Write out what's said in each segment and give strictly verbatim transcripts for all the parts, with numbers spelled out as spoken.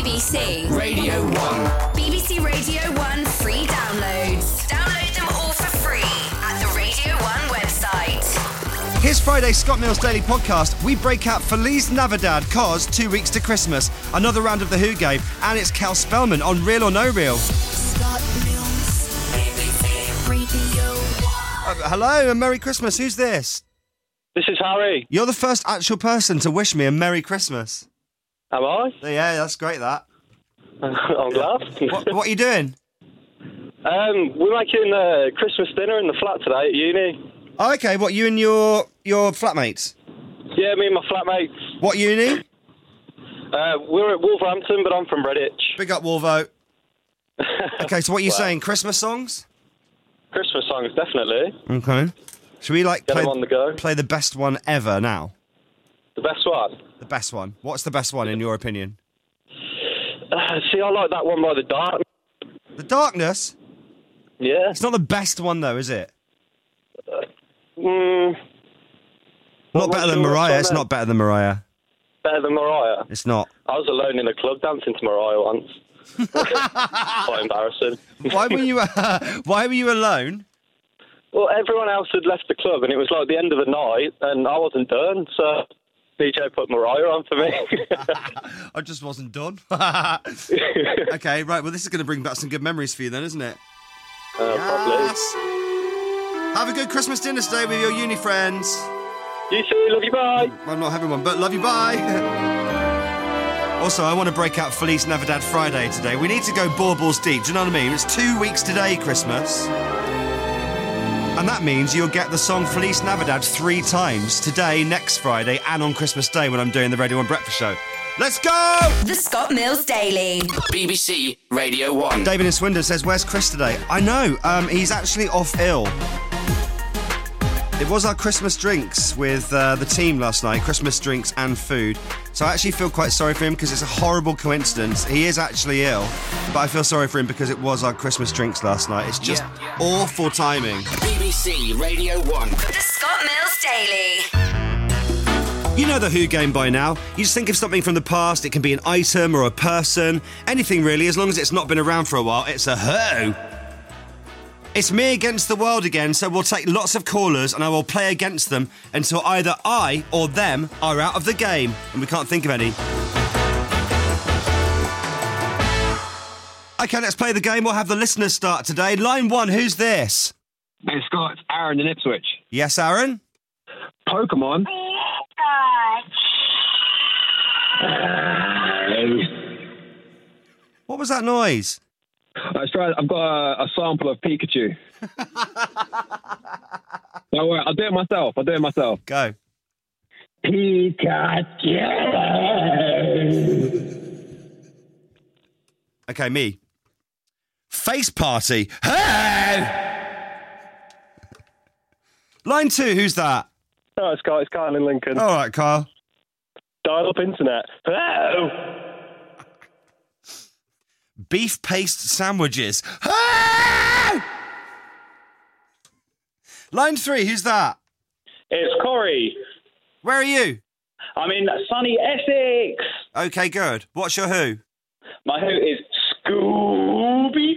B C Radio one. B B C Radio one free downloads. Download them all for free at the Radio one website. Here's Friday's Scott Mills Daily Podcast. We break out Feliz Navidad, cause two weeks to Christmas. Another round of the Who game, and it's Cal Spellman on Real or No Real. Scott Mills, B B C Radio one. Uh, hello and Merry Christmas. Who's this? This is Harry. You're the first actual person to wish me a Merry Christmas. Am I? Yeah, that's great, that. I'm glad. What, what are you doing? um, we're making uh, Christmas dinner in the flat today at uni. Oh, okay, what, you and your your flatmates? Yeah, me and my flatmates. What uni? Uh, we're at Wolverhampton, but I'm from Redditch. Big up, Wolvo. Okay, so what are you Wow. saying, Christmas songs? Christmas songs, definitely. Okay. Should we, like, Get play, them on the go. play the best one ever now? The best one. The best one. What's the best one, in your opinion? Uh, see, I like that one by The Dark. The Darkness? Yeah. It's not the best one, though, is it? Mm, Not better than sure Mariah. what's It's on not better than Mariah. better than Mariah. It's not. I was alone in a club dancing to Mariah once. Quite embarrassing. Why were you? Uh, why were you alone? Well, everyone else had left the club, and it was like the end of the night, and I wasn't done, so D J put Mariah on for me. I just wasn't done. Okay, right. Well, this is going to bring back some good memories for you, then, isn't it? uh, probably. Yes. Have a good Christmas dinner today with your uni friends. You too, love you, bye. I'm not having one, but love you. Bye. Also, I want to break out Feliz Navidad Friday today. We need to go baubles deep. Do you know what I mean? It's two weeks today, Christmas. And that means you'll get the song Feliz Navidad three times. Today, next Friday, and on Christmas Day when I'm doing the Radio one Breakfast Show. Let's go! The Scott Mills Daily. B B C Radio one. David in Swindon says, where's Chris today? I know, um, he's actually off ill. It was our Christmas drinks with uh, the team last night, Christmas drinks and food. So I actually feel quite sorry for him because it's a horrible coincidence. He is actually ill, but I feel sorry for him because it was our Christmas drinks last night. It's just Yeah, yeah. awful timing. B B C Radio one. The Scott Mills Daily. You know the Who game by now. You just think of something from the past. It can be an item or a person. Anything really, as long as it's not been around for a while. It's a Who. It's me against the world again, so we'll take lots of callers and I will play against them until either I or them are out of the game. And we can't think of any. Okay, let's play the game. We'll have the listeners start today. Line one, who's this? Hey, Scott, it's Aaron in Ipswich. Yes, Aaron? Pokemon. What was that noise? Let's try. I've got a, a sample of Pikachu. Don't worry, I'll do it myself. I'll do it myself. Go. Pikachu. Okay, me. Face party. Hey! Line two, who's that? Oh, it's Carl, it's Carl in Lincoln. All right, Carl. Dial-up internet. Hello. Beef paste sandwiches. Hey! Line three, who's that? It's Corey. Where are you? I'm in sunny Essex. Okay, good. What's your Who? My Who is Scooby.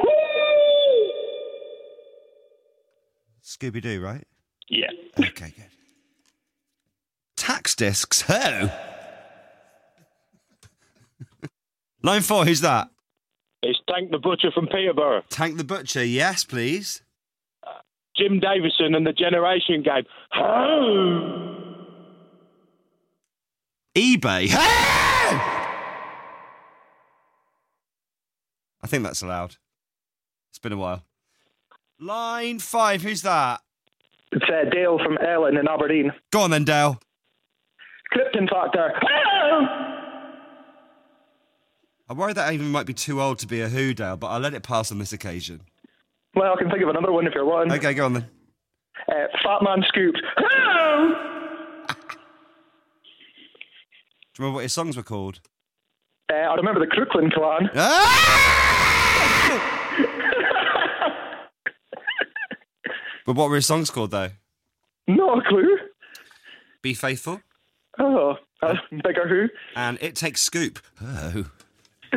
Scooby-Doo, right? Yeah. Okay, good. Tax discs. Who? Line four, who's that? It's Tank the Butcher from Peterborough. Tank the Butcher, yes, please. Jim Davison and the Generation Game. Oh! eBay. Hey! I think that's allowed. It's been a while. Line five, who's that? It's uh, Dale from Ellen in Aberdeen. Go on then, Dale. Clifton Factor. Oh! I worry that even might be too old to be a Who, Dale, but I'll let it pass on this occasion. Well, I can think of another one if you're wanting. Okay, go on then. Uh, Fat Man Scooped. Oh! Do you remember what his songs were called? Uh, I remember the Crooklyn Clan. Ah! But what were his songs called, though? No clue. Be Faithful. Oh, uh, bigger Who. And It Takes Scoop. Oh.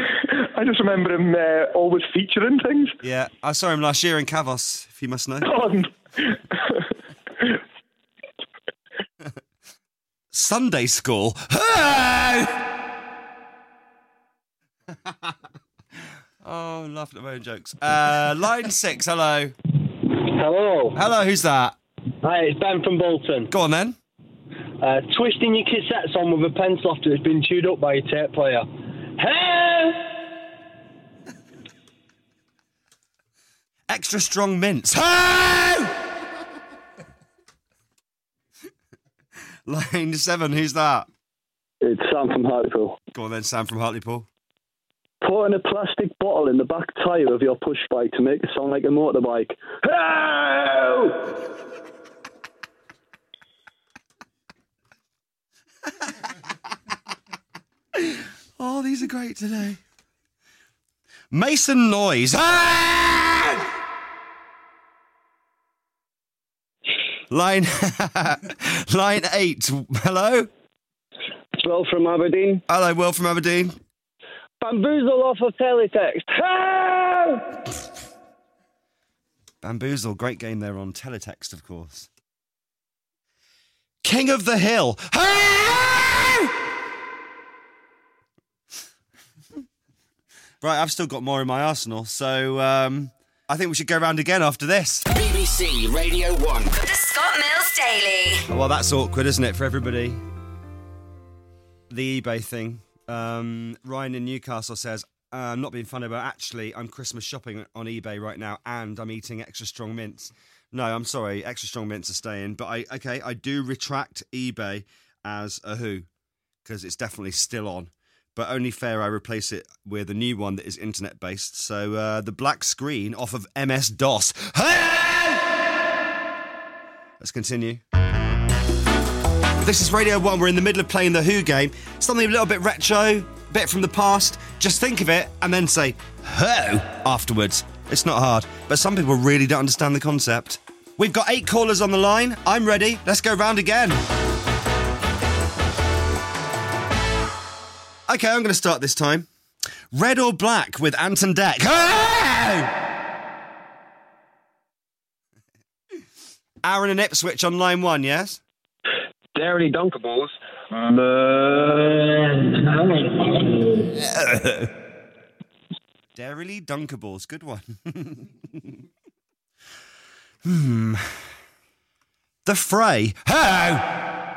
I just remember him uh, always featuring things. Yeah, I saw him last year in Cavos, if you must know. God. Sunday school. Hey! Oh, I'm laughing at my own jokes. Uh, line six, hello. Hello. Hello, who's that? Hi, it's Ben from Bolton. Go on then. Uh, twisting your cassettes on with a pencil after it's been chewed up by a tape player. Hey! Extra strong mints. Hey! Line seven, who's that? It's Sam from Hartlepool. Go on then, Sam from Hartlepool. Putting a plastic bottle in the back tyre of your push bike to make it sound like a motorbike. Help! Oh, these are great today. Mason Noise. Ah! Line line eight. Hello? It's Will from Aberdeen. Hello, Will from Aberdeen. Bamboozle off of teletext. Help! Bamboozle, great game there on teletext, of course. King of the Hill. Right, I've still got more in my arsenal, so um, I think we should go round again after this. B B C Radio one. The Scott Mills Daily. Well, that's awkward, isn't it, for everybody? The eBay thing. Um, Ryan in Newcastle says, uh, I'm not being funny, but actually, I'm Christmas shopping on eBay right now, and I'm eating extra strong mints. No, I'm sorry, extra strong mints are staying. But I, okay, I do retract eBay as a who, because it's definitely still on. But only fair I replace it with a new one that is internet-based. So uh, the black screen off of M S DOS. Hey! Let's continue. This is Radio one. We're in the middle of playing the Who game. Something a little bit retro, bit from the past. Just think of it and then say, Who? Afterwards. It's not hard, but some people really don't understand the concept. We've got eight callers on the line. I'm ready. Let's go round again. Okay, I'm going to start this time. Red or Black with Anton Deck. Hey! Aaron and Ipswich on line one, yes? Dairy Dunkables. Dairyly Dunkables, good one. hmm. The Fray. Hello!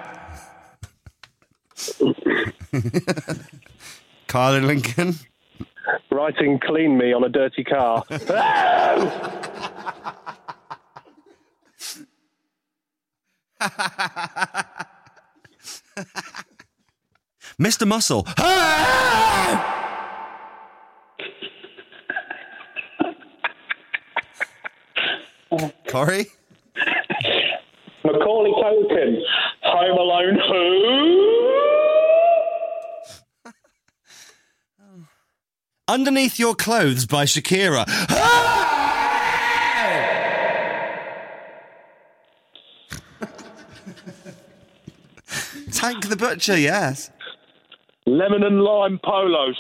Carl in Lincoln. Writing clean me on a dirty car. Mister Muscle. Corey? Macaulay Culkin. Home Alone who? Underneath Your Clothes by Shakira. Tank the Butcher, yes. Lemon and lime polos.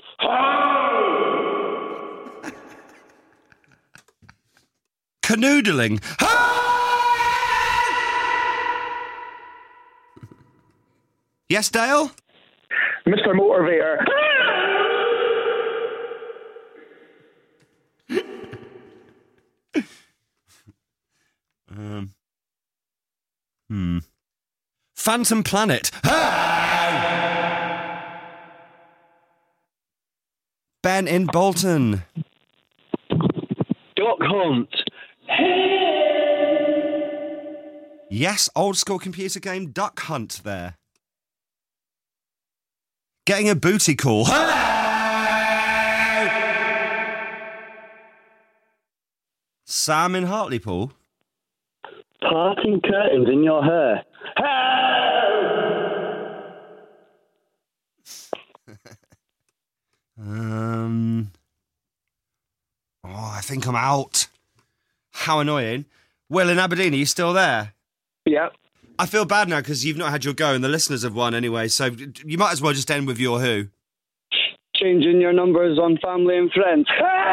Canoodling. Yes, Dale? Mister Motivator. um. Hmm. Phantom Planet. Ben in Bolton. Duck Hunt. Yes, old school computer game Duck Hunt there. Getting a booty call. Sam in Hartlepool. Parting curtains in your hair. um. Oh, I think I'm out. How annoying. Will in Aberdeen, are you still there? Yeah. I feel bad now because you've not had your go and the listeners have won anyway, so you might as well just end with your who. changing your numbers on family and friends.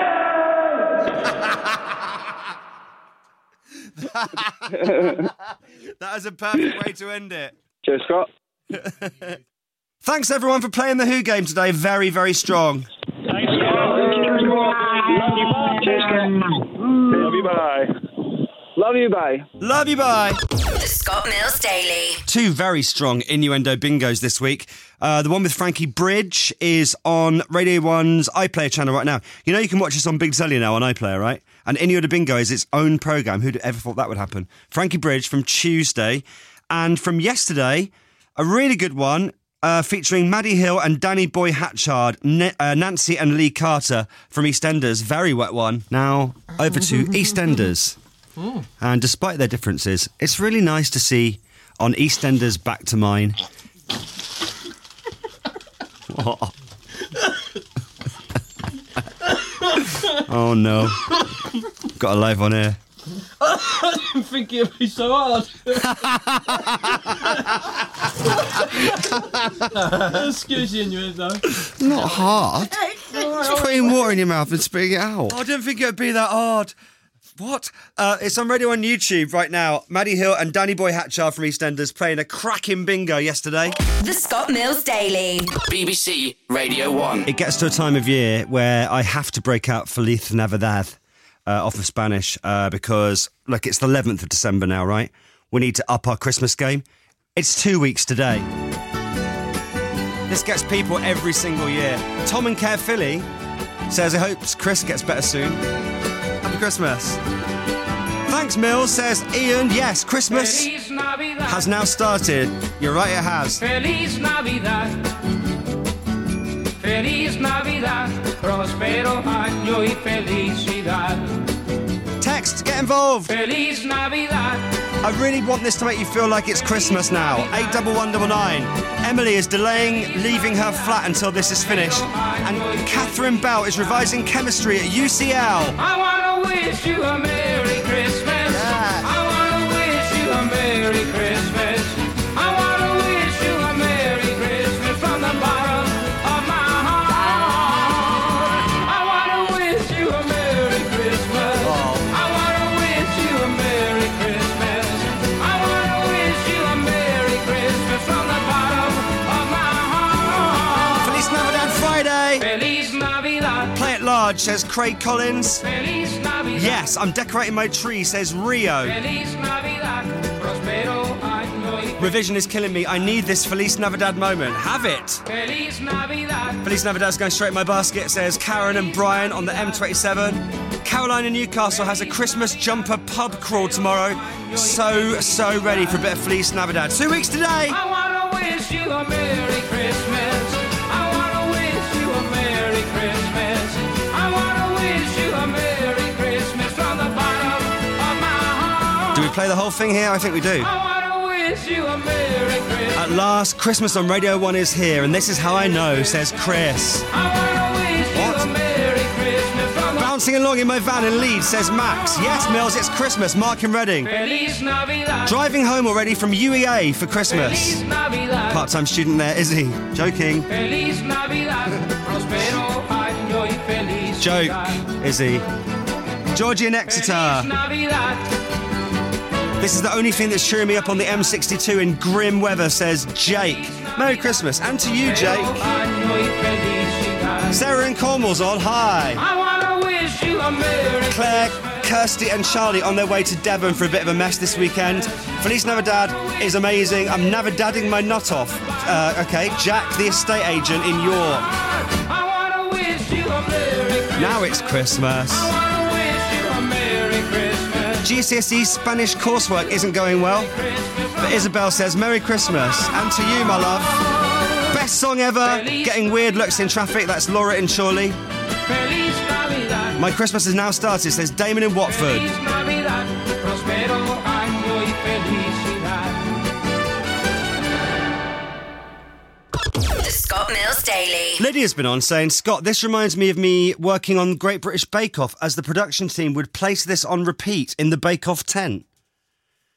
That is a perfect way to end it. Cheers, Scott. Thanks, everyone, for playing the Who game today. Very, very strong. Thanks, Scott. Cheers, Scott. Cheers, Scott. Love you, bye. Love you, bye. Love you, bye. The Scott Mills Daily. Two very strong innuendo bingos this week. Uh, the one with Frankie Bridge is on Radio one's iPlayer channel right now. You know you can watch this on Big Telly now on iPlayer, right? And Innuendo Bingo is its own programme. Who'd ever thought that would happen? Frankie Bridge from Tuesday. And from yesterday, a really good one uh, featuring Maddie Hill and Danny Boy Hatchard, N- uh, Nancy and Lee Carter from EastEnders. Very wet one. Now, over to EastEnders. And despite their differences, it's really nice to see on EastEnders Back to Mine. Oh no. Got a live on air. I didn't think it'd be so hard. Excuse you, though. Not hard. Just putting water in your mouth and spitting it out. I didn't think it would be that hard. What? Uh, it's on Radio on YouTube right now. Maddie Hill and Danny Boy Hatchard from EastEnders playing a cracking bingo yesterday. The Scott Mills Daily. B B C Radio one. It gets to a time of year where I have to break out Feliz Navidad uh, off of Spanish uh, because, look, it's the eleventh of December now, right? We need to up our Christmas game. It's two weeks today. This gets people every single year. Tom and Care Philly says he hopes Chris gets better soon. Happy Christmas. Thanks, Mills, says Ian. Yes, Christmas has now started. You're right, it has. Feliz Navidad. Feliz Navidad. Prospero año y felicidad. Text, get involved. Feliz Navidad. I really want this to make you feel like it's Christmas now. eight one one nine nine. Emily is delaying leaving her flat until this is finished. And Catherine Bell is revising chemistry at U C L. I want to wish you a Merry Christmas. Yeah. I want to wish you a Merry Christmas. I want to wish you a Merry Christmas from the bottom of my heart. I want to wish you a Merry Christmas. Oh. I want to wish you a Merry Christmas. I want to wish you a Merry Christmas from the bottom of my heart. Feliz Navidad Friday. Feliz Navidad. Play it large, says Craig Collins. Feliz Navidad. Yes, I'm decorating my tree, says Rio. Feliz Navidad. Prospero año y Revision is killing me. I need this Feliz Navidad moment. Have it. Feliz Navidad. Feliz Navidad's going straight in my basket, says Karen and Brian on the M twenty-seven. Caroline in Newcastle has a Christmas jumper pub crawl tomorrow. So, so ready for a bit of Feliz Navidad. Two weeks today. I want to wish you a Merry Christmas. I want to wish you a Merry Christmas. I want to wish you a Merry Christmas from the bottom of my heart. Do we play the whole thing here? I think we do. I want to wish you a Merry Christmas. At last, Christmas on Radio one is here, and this is how I know, says Chris. I want to wish What? you a Merry Christmas from the Bouncing along in my van in Leeds, says Max. Yes, Mills, it's Christmas. Mark in Reading. Feliz Navidad. Driving home already from U E A for Christmas. Feliz Navidad. Part-time student there, is he? Joking. Feliz Navidad. Prospero año y felicidad. Joke, is he? Georgie in Exeter. Feliz Navidad. This is the only thing that's cheering me up on the M sixty-two in grim weather, says Jake. Merry Christmas, and to you, Jake. Año y felicidad. Sarah in Cornwall's on. Hi. I want to wish you a Merry Claire, Kirsty and Charlie on their way to Devon for a bit of a mess this weekend. Feliz Navidad is amazing. I'm Navidadding my nut off. Uh, okay, Jack, the estate agent in York. I want to wish you a Merry Christmas. Now it's Christmas. I want to wish you a Merry Christmas. G C S E Spanish coursework isn't going well, but Isabel says Merry Christmas. And to you, my love. Best song ever. Getting weird looks in traffic. That's Laura in Chorley. Feliz Navidad. My Christmas is now started, says Damon in Watford. Feliz Navidad. Prospero año y felicidad. The Scott Mills Daily. Lydia's been on saying, Scott, this reminds me of me working on Great British Bake Off as the production team would place this on repeat in the Bake Off tent.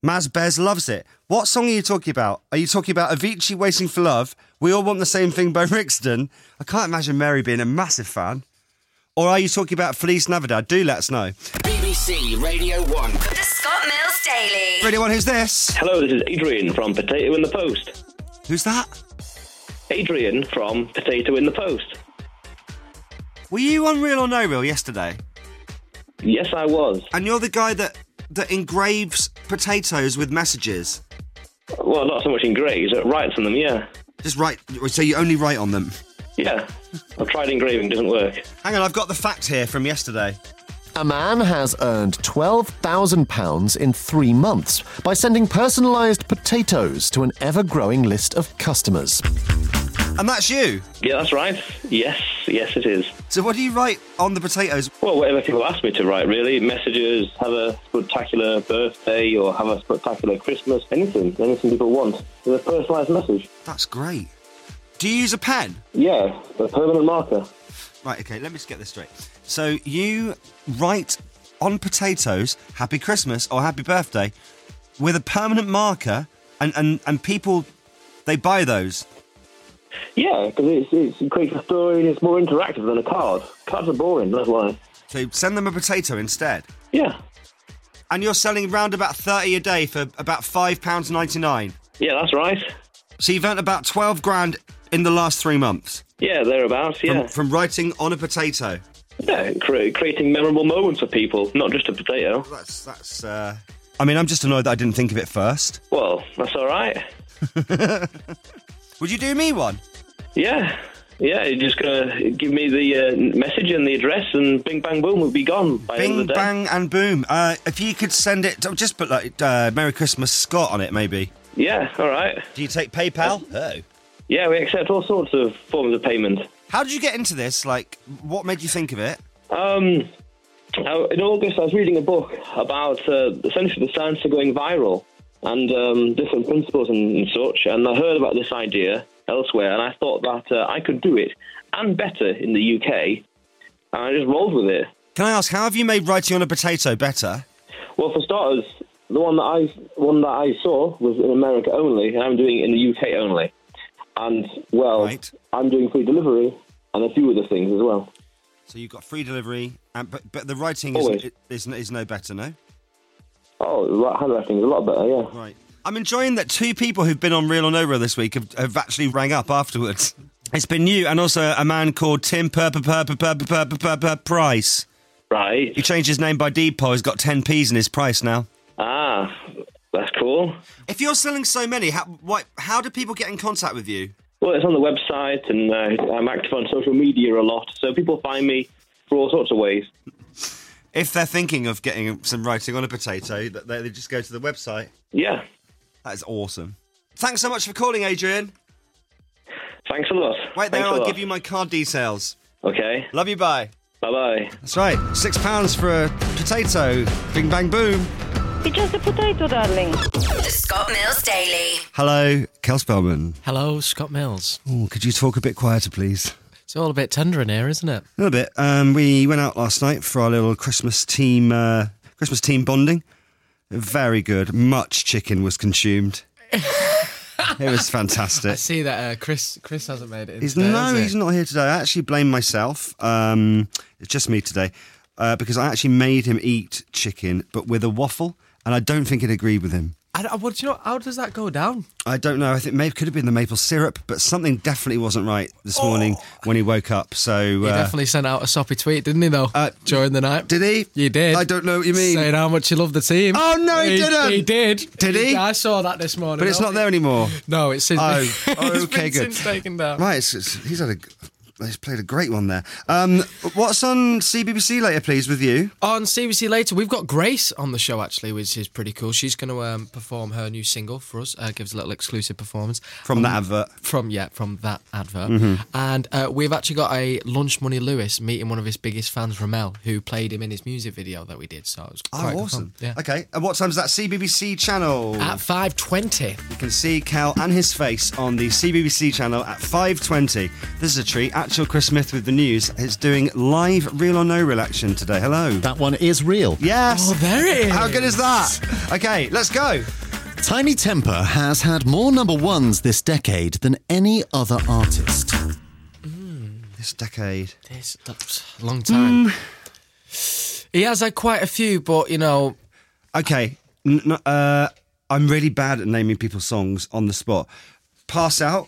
Maz Bez loves it. What song are you talking about? Are you talking about Avicii Waiting for Love? We All Want the Same Thing by Rixton? I can't imagine Mary being a massive fan. Or are you talking about Feliz Navidad? Do let us know. B B C Radio one. The Scott Mills Daily. Radio one, who's this? Hello, this is Adrian from Potato in the Post. Who's that? Adrian from Potato in the Post. Were you on Real or No Real yesterday? Yes, I was. And you're the guy that, that engraves potatoes with messages? Well, not so much engraves, it writes on them, yeah. Just write, so you only write on them? Yeah. I've tried engraving, doesn't work. Hang on, I've got the fact here from yesterday. A man has earned twelve thousand pounds in three months by sending personalised potatoes to an ever-growing list of customers. And that's you? Yeah, that's right. Yes, yes it is. So what do you write on the potatoes? Well, whatever people ask me to write, really. Messages, have a spectacular birthday or have a spectacular Christmas, anything. Anything people want. With a personalised message. That's great. Do you use a pen? Yeah, a permanent marker. Right, okay, let me just get this straight. So you write on potatoes, Happy Christmas or Happy Birthday, with a permanent marker, and, and, and people, they buy those? Yeah, because it's, it's, it creates a story and it's more interactive than a card. Cards are boring, that's why. So send them a potato instead? Yeah. And you're selling round about thirty a day for about five pounds ninety-nine? Yeah, that's right. So you've earned about twelve grand in the last three months? Yeah, thereabouts, yeah. From, from writing on a potato? Yeah, cre- creating memorable moments for people, not just a potato. That's, that's, uh... I mean, I'm just annoyed that I didn't think of it first. Well, that's all right. Would you do me one? Yeah. Yeah, you're just going to give me the uh, message and the address and bing, bang, boom, we'll be gone by the end Bing, of the day. bang, and boom. Uh, if you could send it... Just put, like, uh, Merry Christmas Scott on it, maybe. Yeah, all right. Do you take PayPal? Oh. Yeah, we accept all sorts of forms of payment. How did you get into this? Like, what made you think of it? Um, in August, I was reading a book about uh, essentially the science of going viral and um, different principles and, and such, and I heard about this idea elsewhere, and I thought that uh, I could do it, and better in the U K, and I just rolled with it. Can I ask, how have you made writing on a potato better? Well, for starters, the one that I one that I saw was in America only, and I'm doing it in the U K only. And, well, right. I'm doing free delivery and a few other things as well. So you've got free delivery, and, but but the writing Always. is, is is no better, no? Oh, handwriting is a lot better, yeah. Right. I'm enjoying that two people who've been on Real or No Real this week have, have actually rang up afterwards. It's been you and also a man called Tim Purper Purper Purper Purper Purper Price. Right. He changed his name by Depot. He's got ten p's in his price now. Ah, that's cool. If you're selling so many, how, why, how do people get in contact with you? Well, it's on the website, and uh, I'm active on social media a lot, so people find me for all sorts of ways. If they're thinking of getting some writing on a potato, they, they just go to the website. Yeah. That is awesome. Thanks so much for calling, Adrian. Thanks a lot. Wait there, Thanks a I'll lot. give you my card details. Okay. Love you, bye. Bye-bye. That's right, six pounds for a potato. Bing, bang, boom. It's just a potato, darling. The Scott Mills Daily. Hello, Kel Spellman. Hello, Scott Mills. Ooh, could you talk a bit quieter, please? It's all a bit tender in here, isn't it? A little bit. Um, we went out last night for our little Christmas team, uh, Christmas team bonding. Very good. Much chicken was consumed. It was fantastic. I see that uh, Chris Chris hasn't made it in He's today, no, has he? he's not here today. I actually blame myself. Um, it's just me today uh, because I actually made him eat chicken, but with a waffle, and I don't think it agreed with him. I don't, what do you know? How does that go down? I don't know. I think maybe it could have been the maple syrup, but something definitely wasn't right this oh. morning when he woke up. So he uh, definitely sent out a soppy tweet, didn't he? Though uh, during the night, did he? You did. I don't know what you mean. Saying how much he loved the team. Oh no, he, he didn't. He did. Did he? I saw that this morning. But it's not there anymore. No, it's since. Oh, been, oh it's okay, been good. Since taken down. Right, it's, it's, he's had a. He's played a great one there. Um, what's on C B B C later, please, with you? On C B C later, we've got Grace on the show, actually, which is pretty cool. She's going to um, perform her new single for us, uh, gives a little exclusive performance. From um, that advert? From, yeah, from that advert. Mm-hmm. And uh, we've actually got a Lunch Money Lewis meeting one of his biggest fans, Ramel, who played him in his music video that we did. So it was quite Oh, good awesome. fun. Yeah. Okay, and what time is that C B B C channel? At five twenty. You can see Cal and his face on the C B B C channel at five twenty. This is a treat. Actually, Rachel Chris Smith with the news is doing live Real or No Real action today. Hello. That one is real. Yes. Oh, there it is. How good is that? Okay, let's go. Tiny Temper has had more number ones this decade than any other artist. Mm. This decade. This, that's a long time. Mm. He has had quite a few, but, you know... Okay, n- n- uh, I'm really bad at naming people's songs on the spot. Pass Out.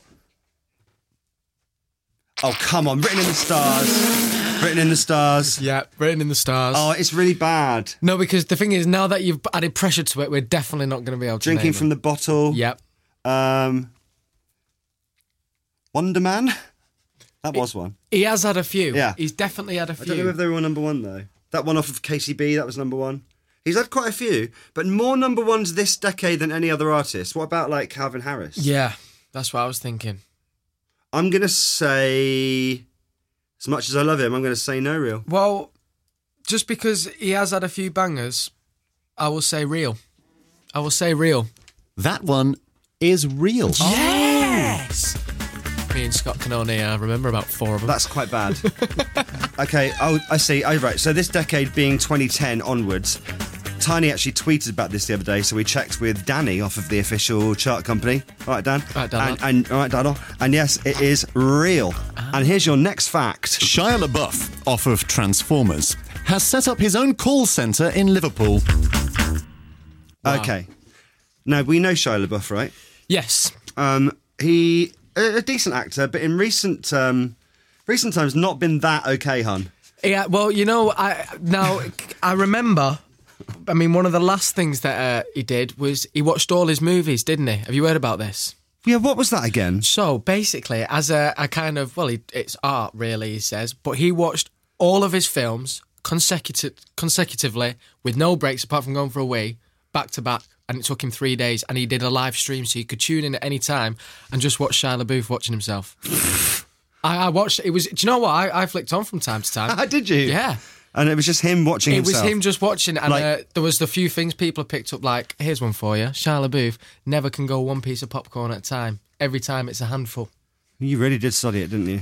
Oh, come on. Written in the Stars. Written in the Stars. Yeah, Written in the Stars. Oh, it's really bad. No, because the thing is, now that you've added pressure to it, we're definitely not going to be able to Drinking name from them. the Bottle. Yep. Um, Wonder Man. That was one. He has had a few. Yeah. He's definitely had a I few. don't know if they were number one, though. That one off of K C B, that was number one. He's had quite a few, but more number ones this decade than any other artist. What about, like, Calvin Harris? Yeah, that's what I was thinking. I'm going to say, as much as I love him, I'm going to say No Real. Well, just because he has had a few bangers, I will say Real. I will say Real. That one is real. Yes! Me and Scott can only uh, remember about four of them. That's quite bad. Okay, oh, I see. Oh, right. So this decade being twenty ten onwards, Tiny actually tweeted about this the other day, so we checked with Danny off of the official chart company. All right, Dan? All right, Dan. And, and, all right, Daniel. And yes, it is real. Ah. And here's your next fact. Shia LaBeouf, off of Transformers, has set up his own call centre in Liverpool. Wow. Okay. Now, we know Shia LaBeouf, right? Yes. Um, he, a, a decent actor, but in recent um, recent times, not been that okay, hun. Yeah, well, you know, I now I remember. I mean, one of the last things that uh, he did was he watched all his movies, didn't he? Have you heard about this? Yeah, what was that again? So basically, as a, a kind of well, he, it's art, really. He says, but he watched all of his films consecutive consecutively with no breaks apart from going for a wee, back to back. And it took him three days, and he did a live stream, so you could tune in at any time and just watch Shia LaBeouf watching himself. I, I watched. It was. Do you know what? I, I flicked on from time to time. Did you? Yeah. And it was just him watching it himself. It was him just watching, and Like- uh, there was the few things people picked up. Like, here's one for you: Shia LaBeouf never can go one piece of popcorn at a time. Every time it's a handful. You really did study it, didn't you?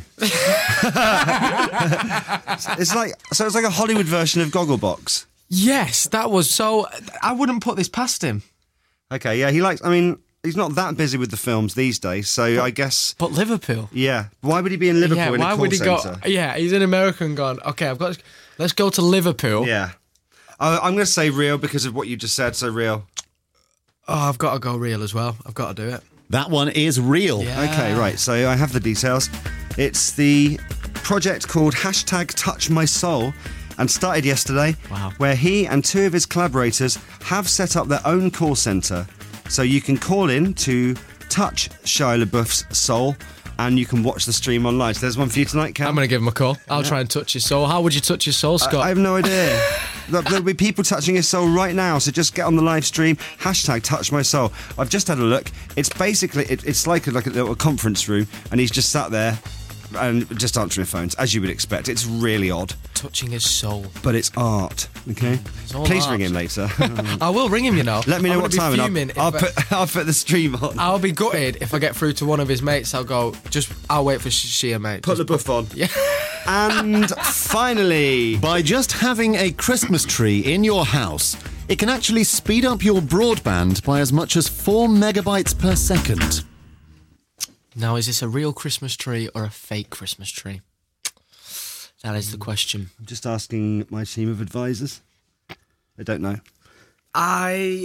It's like so. It's like a Hollywood version of Gogglebox. Yes, that was so. I wouldn't put this past him. Okay, yeah, he likes. I mean, he's not that busy with the films these days, so I guess. But Liverpool. Yeah, why would he be in Liverpool Yeah, in a why call would he centre? go? Yeah, he's in America and gone. Okay, I've got. Let's go to Liverpool. Yeah, I, I'm going to say real because of what you just said. So real. Oh, I've got to go real as well. I've got to do it. That one is real. Yeah. Okay, right. So I have the details. It's the project called hashtag Touch My Soul and started yesterday. Wow. Where he and two of his collaborators have set up their own call centre. So you can call in to touch Shia LaBeouf's soul and you can watch the stream online. So there's one for you tonight, Cam. I'm going to give him a call. I'll Yeah. try and touch his soul. How would you touch his soul, Scott? I, I have no idea. Look, there'll be people touching his soul right now, so just get on the live stream, hashtag touch my soul. I've just had a look. It's basically, it, it's like a, like a little conference room, and he's just sat there and just answering phones, as you would expect. It's really odd. Touching his soul. But it's art, okay? It's all Please art. ring him later. I will ring him, you know. Let me know I'm what gonna time, be and fuming I'll, I'll, if I- put, I'll put the stream on. I'll be gutted if I get through to one of his mates. I'll go, just, I'll wait for Shia, mate. Put Just the buff on. Yeah. And finally, By just having a Christmas tree in your house, it can actually speed up your broadband by as much as four megabytes per second. Now, is this a real Christmas tree or a fake Christmas tree? That is the question. I'm just asking my team of advisors. They don't know. I...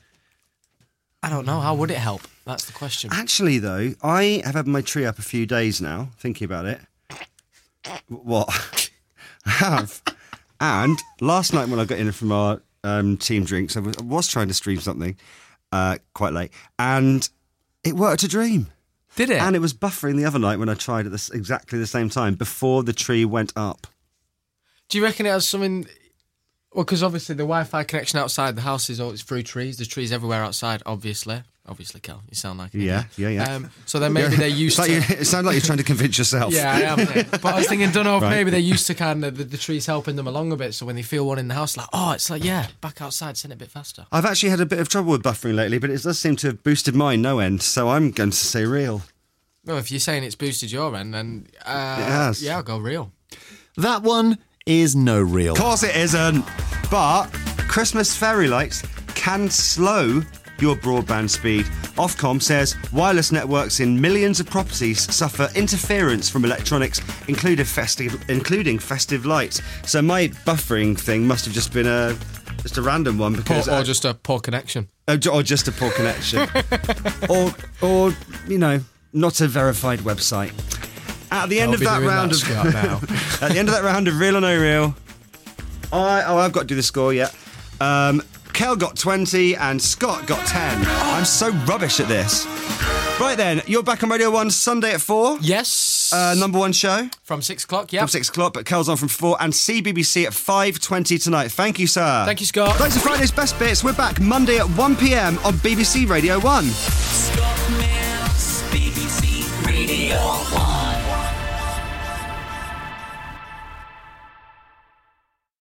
I don't know. How would it help? That's the question. Actually, though, I have had my tree up a few days now, thinking about it. What? I have. And last night when I got in from our um, team drinks, I was, I was trying to stream something uh, quite late, and it worked a dream. Did it? And it was buffering the other night when I tried at this, exactly the same time, before the tree went up. Do you reckon it has something... Well, because obviously the Wi-Fi connection outside the house is always through trees. There's trees everywhere outside, obviously. Obviously, Cal, you sound like it. Yeah, yeah, yeah. Um, so then maybe they're used It's like to... you- it sounds like you're trying to convince yourself. Yeah, I am. mate. But I was thinking, don't know if Right. maybe they're used to kind of the, the trees helping them along a bit. So when they feel one in the house, like, oh, it's like, yeah, back outside, send it a bit faster. I've actually had a bit of trouble with buffering lately, but it does seem to have boosted mine no end, so I'm going to say real. Well, if you're saying it's boosted your end, then uh, It has. yeah, I'll go real. That one is no real. Of course it isn't. But Christmas fairy lights can slow your broadband speed. Ofcom says wireless networks in millions of properties suffer interference from electronics, including festive, including festive lights. So my buffering thing must have just been a just a random one because, Or, or uh, just a poor connection. or ju- or just a poor connection, or or you know, not a verified website. At the end I'll of be that doing round that, of Scott, now. at the end of that round of real or no real, I oh I've got to do the score yet. Um, Kel got twenty and Scott got ten. I'm so rubbish at this. Right then, you're back on Radio one Sunday at four. Yes. Uh, number one show. From six o'clock, yeah. From six o'clock, but Kel's on from four and C B B C at five twenty tonight. Thank you, sir. Thank you, Scott. Those are Friday's best bits. We're back Monday at one p.m. on B B C Radio one. Scott Mills, B B C Radio one.